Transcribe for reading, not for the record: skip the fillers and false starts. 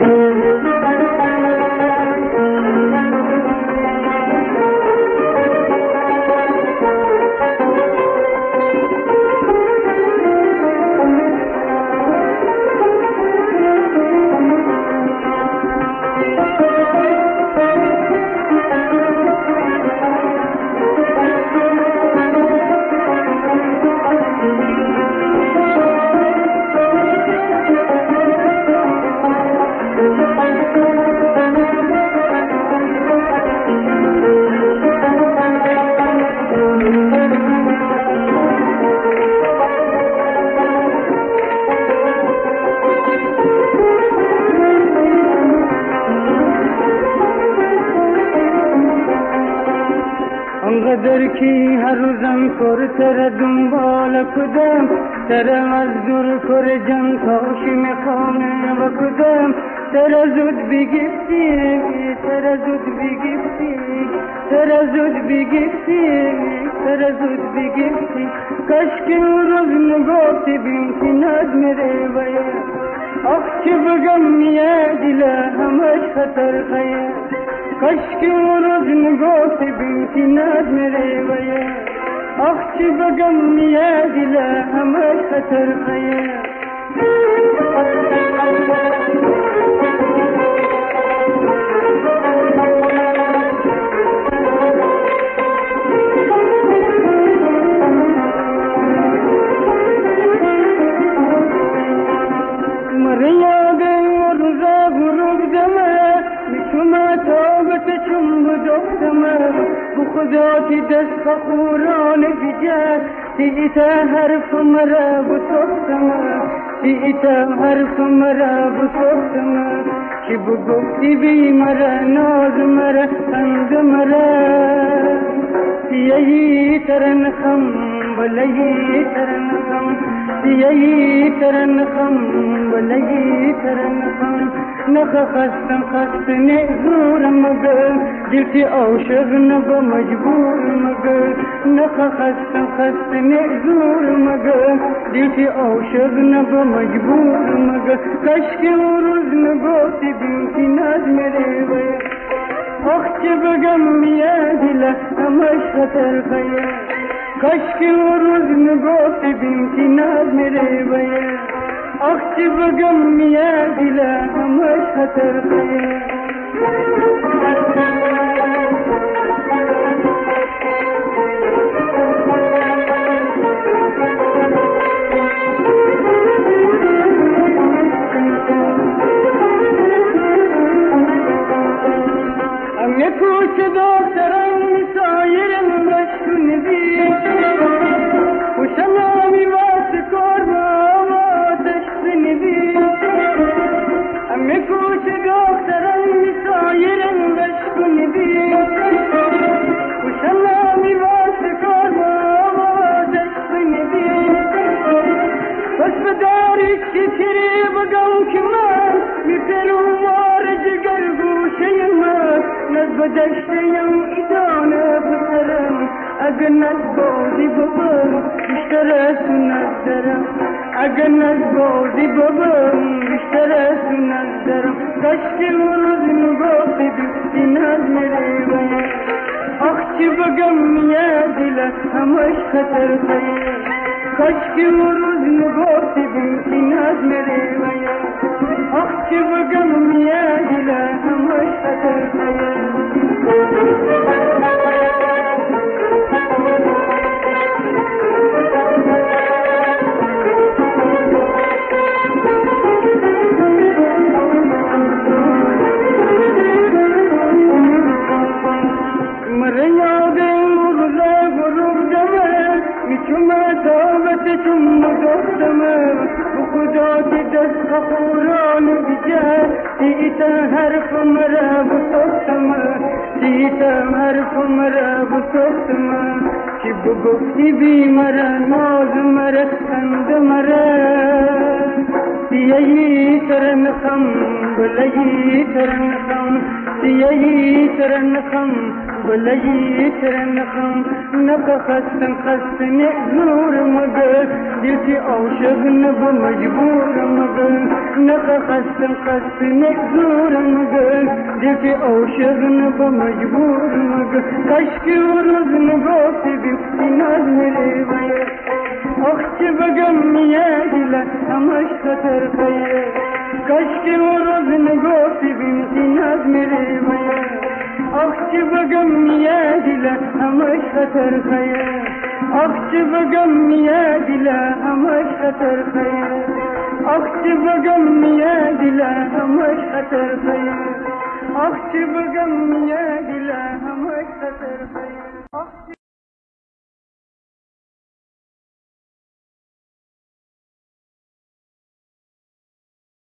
انقدر کی هر روزم کر تر دنبال کدم تر مزدور کر جان کاش میخوانه و کدم تر زود بگیفتی تر زود بگیفتی تر زود بگیفتی تر زود بگیفتی کاش که اون روز نگفتی بامتناد میره باید آخ چه بگم میه دله همش خطر خیه کاش که اون روز نگفتی بامتناد میره باید آخ چه بگم میه دله همش خطر خیه خداتی دست خوران بیجه تیتا حرف مرا بسختم تیتا حرف مرا بسختم چی بگفتی بی مرا ناز مرا خند مرا تیهی ترنخم بلهی ترنخم تیهی ترنخم بلهی ترنخم نخ خستن نزور مگر دلتی عاشق نبا مجبور مگر نخ خستن نزور مگر دلتی عاشق نبا مجبور مگر کاش که اون روز نگفتی بامتناد میره باید آخ چه بگم میه دله همش خطر خیه کاش که اون روز نگفتی بامتناد میره باید آخ چه بگم میه دله همش خطر خیه کوچ دخترم سایرم بشکن بی خوشنامی واسه کار با آتش بنبی همه کوچ دخترم سایرم بشکن بی خوشنامی واسه کار با آتش بنبی بس بداری چطوری بگم که من میپرم وار جگر گوشه من بدشتیم ایدانه بسرم اگر نزبازی ببرم بیشتر از تو نزدرم اگر نزبازی ببرم بیشتر از تو نزدرم کاش که اون روز نگفتی بامتناد میره باید آخ چه بگم میه دله همش خطر خیه کاش که اون روز نگفتی بامتناد میره باید آخ چه بگم میه دله همش خطر خیه دست خوران بیجه تیتا حرف مرا بسختم تیتا حرف مرا بسختم چی بگفتی بی مرا ناز مرا خند مرا سیایی ترنخم بلایی ترنخم سیایی ترنخم بلایی ترنخم نکا خستن زور مگر دیتی عاشق نب مجبور مگر نکا خستن زور مگر دیتی عاشق نب مجبور مگر کشکی و روز نگفتی بیفتی ناز میری باید اخچ بگم میادیلا همش خطر خیه کشکی و روز نگفتی بیفتی ناز میری باید اخچ بگم میادیلا همش خطر خیه اخچ بگم میادیلا همش خطر خیه اخچ بگم میادیلا همش خطر خیه اخچ بگم میادیلا